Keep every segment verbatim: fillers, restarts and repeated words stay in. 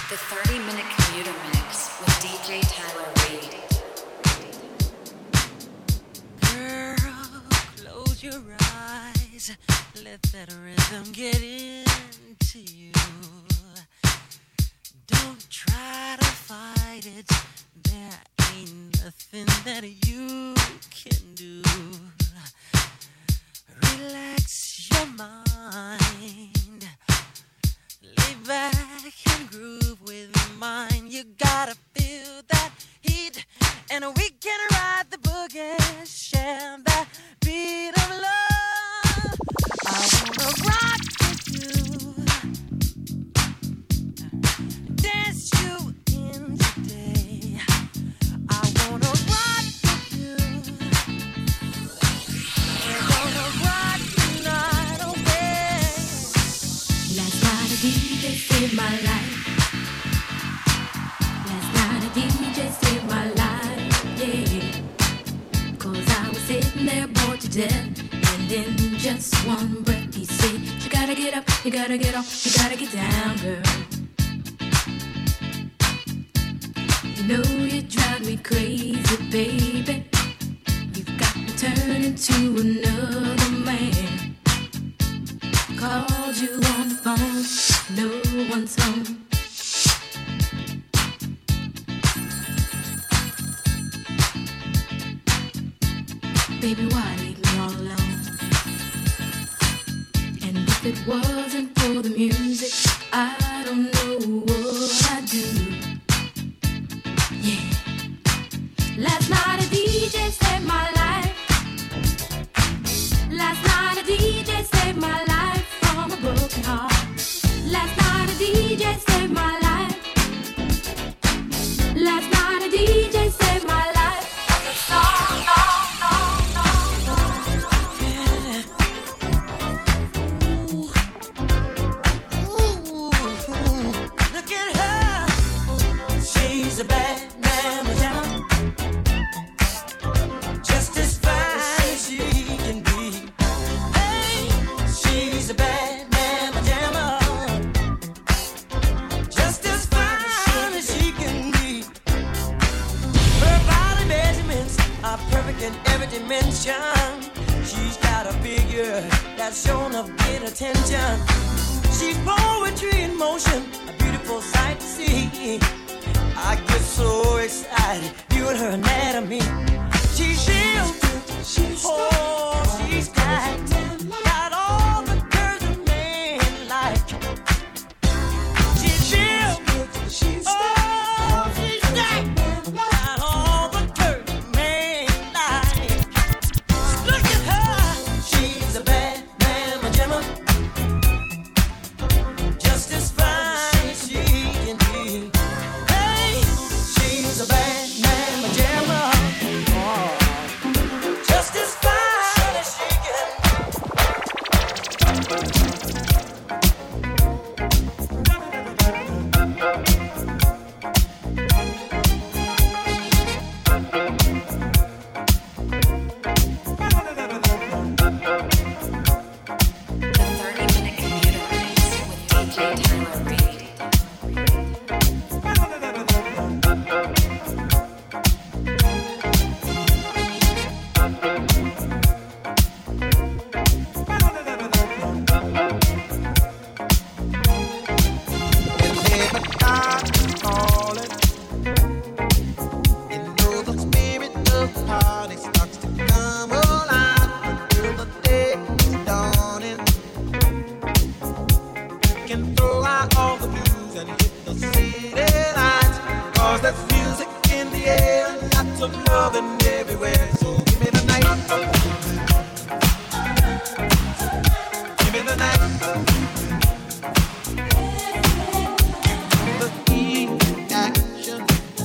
The thirty minute commuter mix with D J Tyler Reed. Girl, close your eyes. Let that rhythm get into you. Don't try to fight it. There ain't nothing that you can do. Relax your mind. Lay back and groove with mine. You gotta feel that heat, and we can ride the boogie, share that beat of love. I wanna rock with you, dance you in today. I wanna rock with you. We're gonna rock the night away. Last night a D J saved my life. Last night a D J saved my life, yeah. Cause I was sitting there bored to death, and in just one breath he said, you gotta get up, you gotta get off, you gotta get down, girl. You know you drive me crazy, baby. You've got me turning to another man. Called you on the phone, no one's home. Baby, why leave me all alone? And if it wasn't for the music, I don't know what I'd do. Yeah. Last night a D J saved my life. Last night a D J saved my life from a broken heart. Last night a D J saved my life. Last night a D J saved my life. No, no, no, no, no. Yeah. Ooh. Ooh. Look at her. She's a bad man, just as fine as she can be. Hey, she's a bad man, just as fine as she can be. Her body measurements are perfect in every dimension. She's got a figure that's shown of great attention. She's poetry in motion, a beautiful sight to see. I get so excited viewing her anatomy. She's real, she's oh, she's got, got all the curves a man like. She's real, she's oh, she's got, got all the curves a man like. Look at her, she's a bad man, Gemma, just as fine as she can be. Hey, she's a bad man, Gemma, oh, just as fine as she can. The thirty minute commuter mix with D J Tyler Reed. Whenever I'm calling, you know the spirit of the party starts to come alive until the day is dawning. You can throw out all the blues and hit the city lights, 'cause there's music in the air and lots of loving everywhere. So give me the night, give me the night. The heat, action.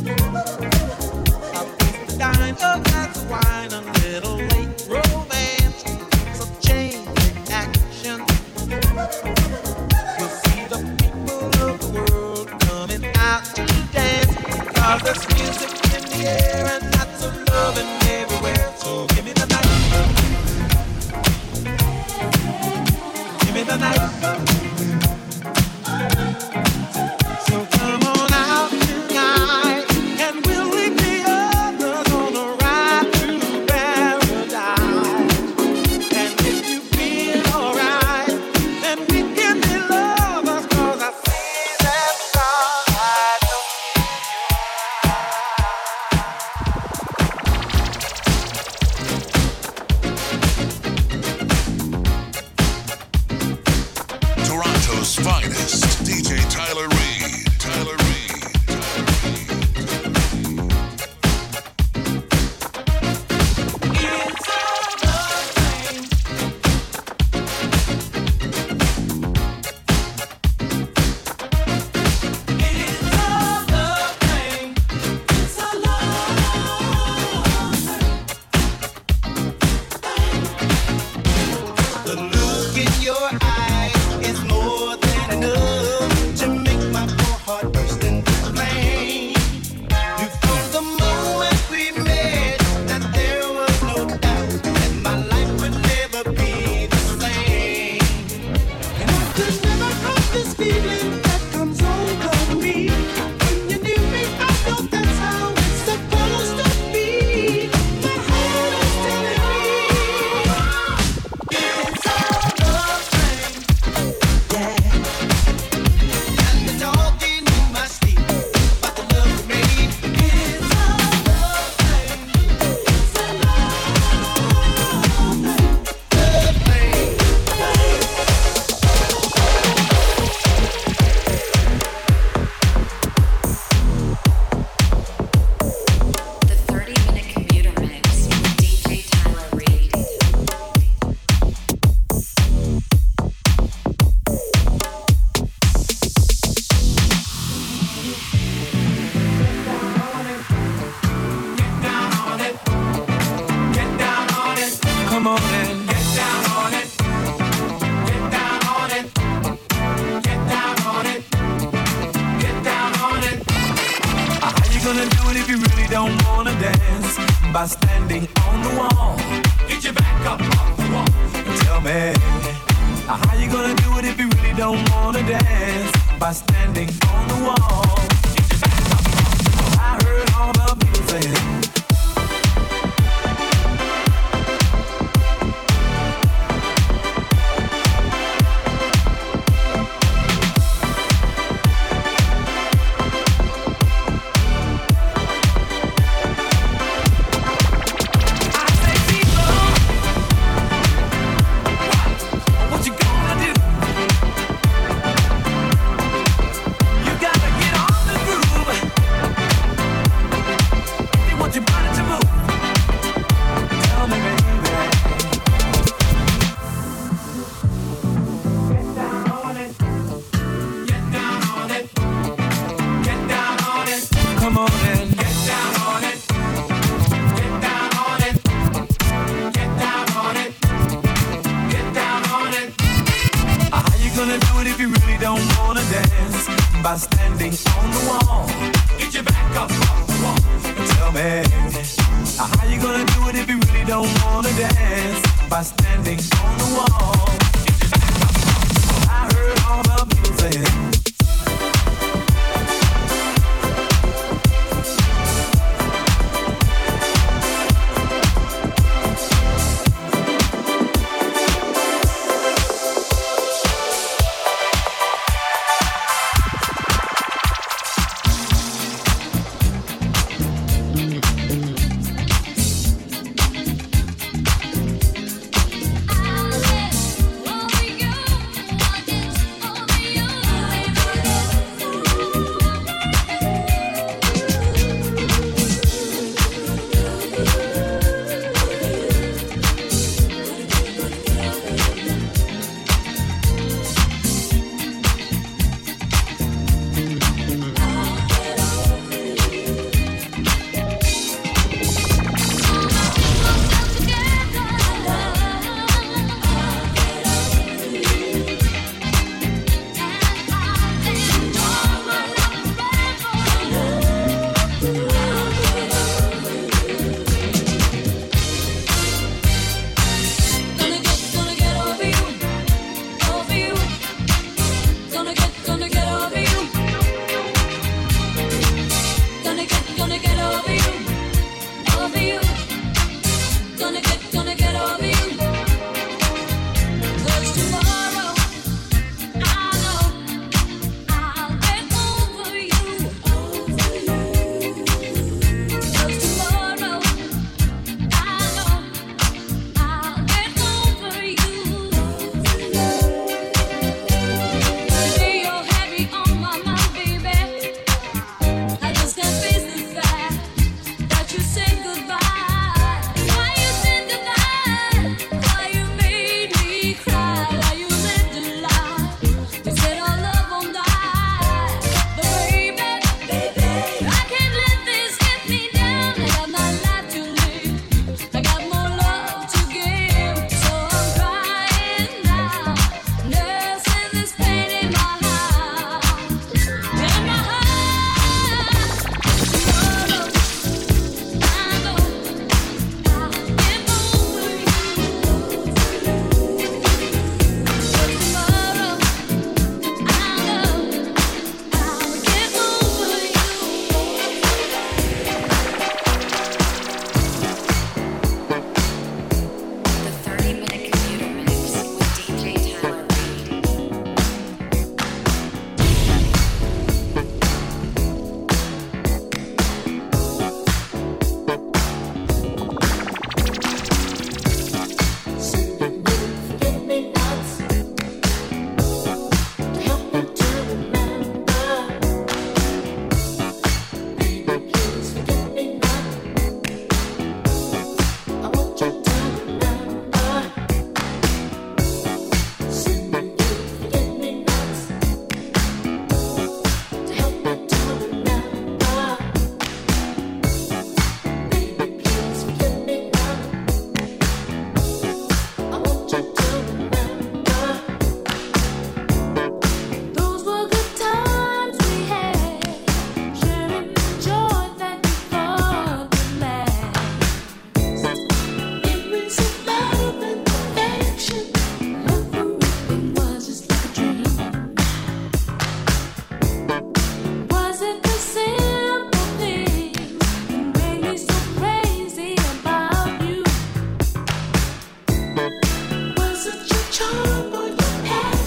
I'll taste the dime, a glass of wine, a little late romance. So change the action. You'll see the people of the world coming out to dance. 'Cause there's music in the air and lots of loving everywhere. So give me the night. Give me the night. So come on. finest, D J Tyler Reed. Tyler Reed. By standing on the wall, get your back up off the wall. Tell me, how you gonna do it if you really don't wanna dance? By standing on the wall, get your back up off the wall. I heard all the people saying. By standing on the wall, get your back up off the wall. Tell me, how you gonna do it if you really don't wanna dance? By standing on the wall, get your back up off the wall. I heard all the people saying.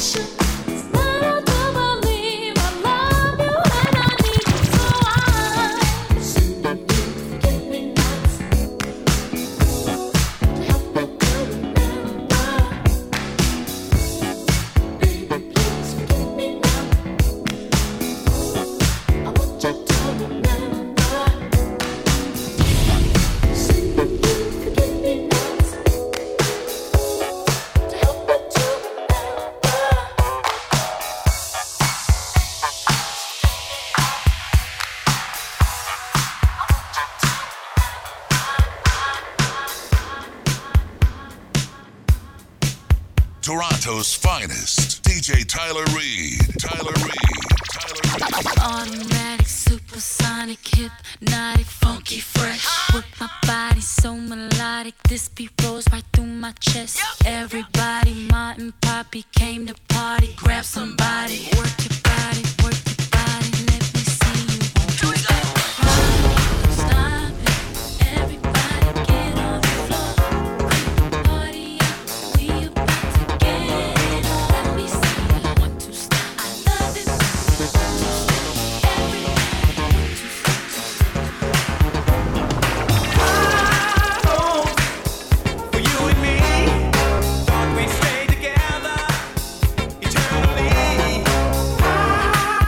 Toronto's finest, D J Tyler Reed. Tyler Reed. Tyler Reed. Automatic, supersonic, hypnotic, funky, fresh. With my body so melodic, this beat rolls right through my chest. Everybody, Ma and Poppy came to party. Grab somebody, work your body, work your body. Let me see you. Won't stop it. Everybody get on the floor. Party up, we about to get it on. Let me see you. Want to stop? I love it. Everybody want to stop. For you and me, thought we'd stay together eternally. I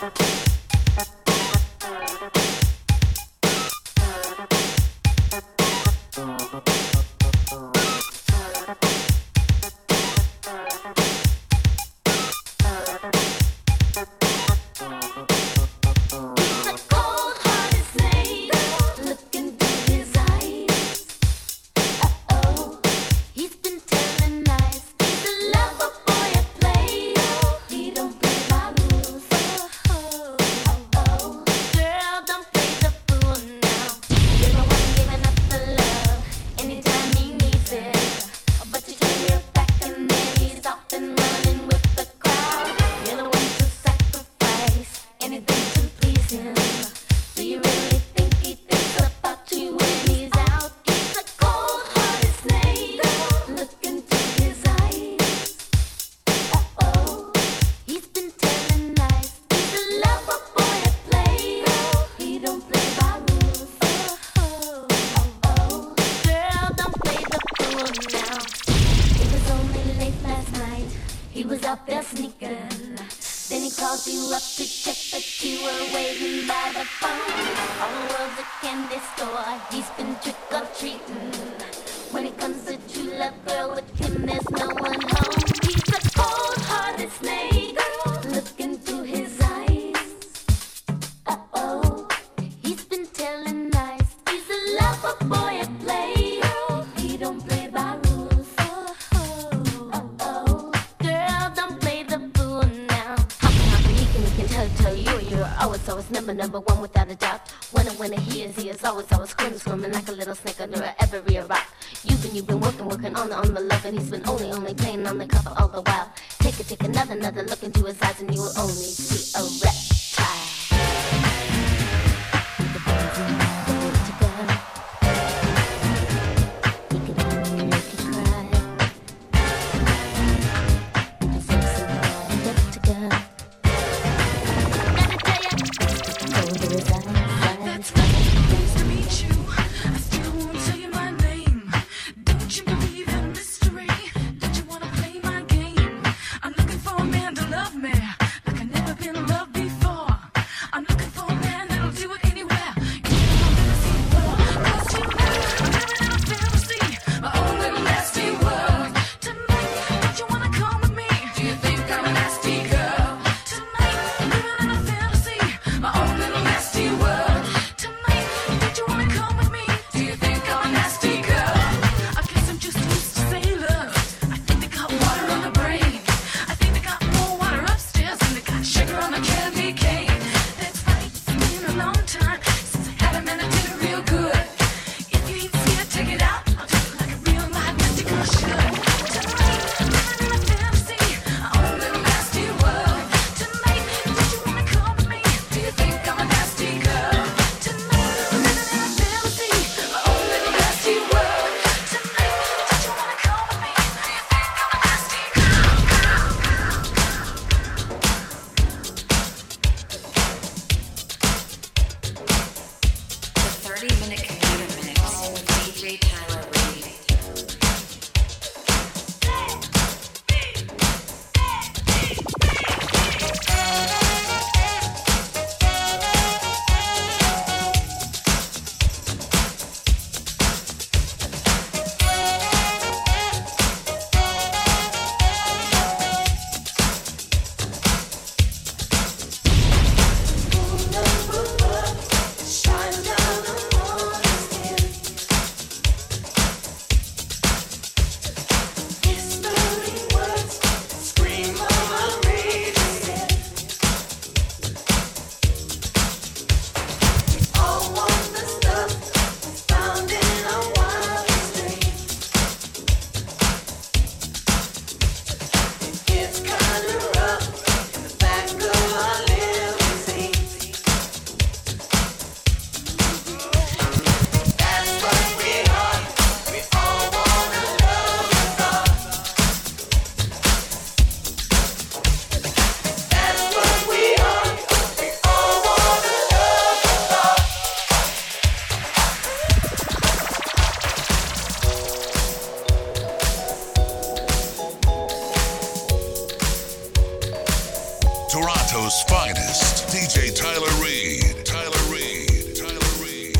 Love me like I never been loved before. Toronto's finest, D J Tyler Reed. Tyler Reed. Tyler Reed.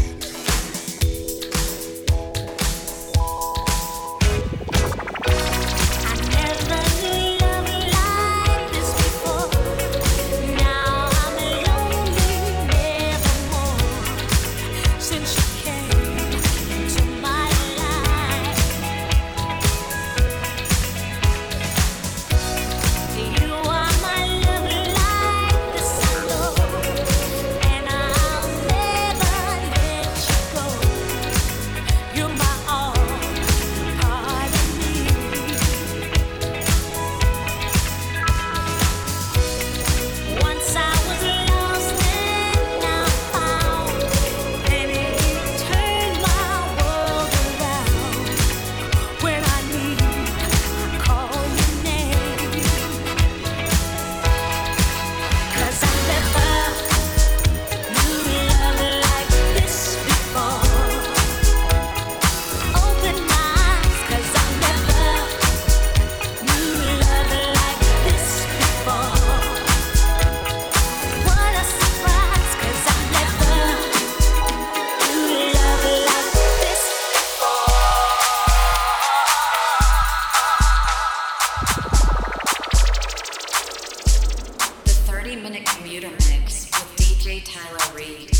thirty-minute commuter mix with D J Tyler Reed.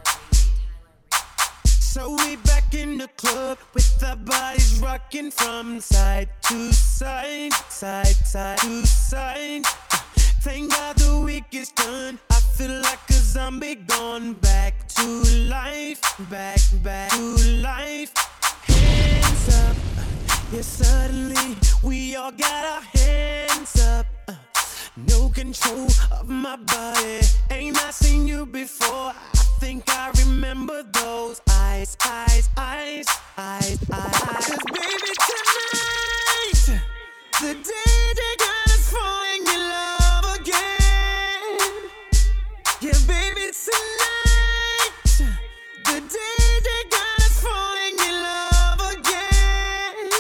So we back in the club with our bodies rocking from side to side, side, side to side. Thank God the week is done. I feel like a zombie gone back to life, back, back to life. Hands up, yeah, suddenly we all got our hands up. Uh, no control of my body. Ain't I seen you before? I think I remember those eyes, eyes, eyes, eyes, eyes. 'Cause baby, tonight, the day they got us falling in love again. Yeah, baby, tonight, the day they got us falling in love again.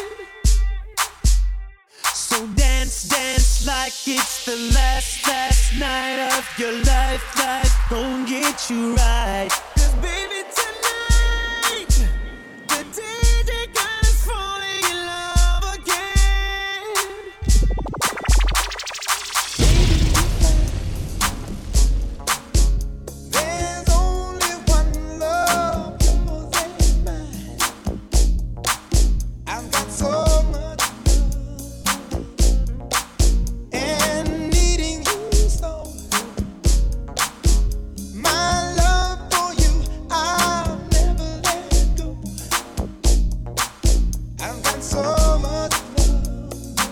So dance, dance like it's the last, last night of your life. Life gon' get you right. 'Cause baby, tonight, the day they got us falling in love again. There's only one love, yours and mine. I've got so much love and needing you so. My love for you, I'll never let go. I've got so much love,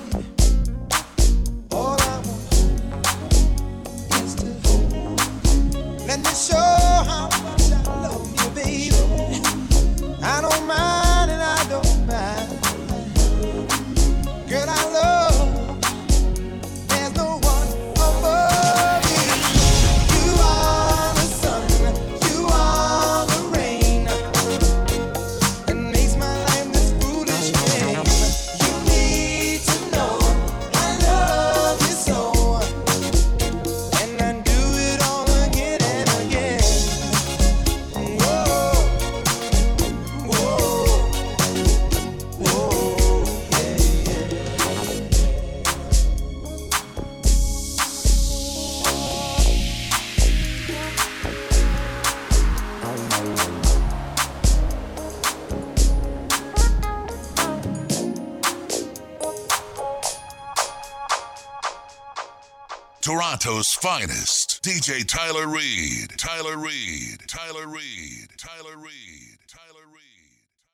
all I want is to hold you. Let me show how much I love you, baby. I don't mind and I don't mind. Girl, I love. There's no one above you. You are the sun, you are the rain, and makes my life this foolish game. You need to know I love you so, and I do it all again and again. Whoa, whoa, whoa, yeah, yeah. Toronto's finest, D J Tyler Reed. Tyler Reed. Tyler Reed. Tyler Reed. Tyler Reed.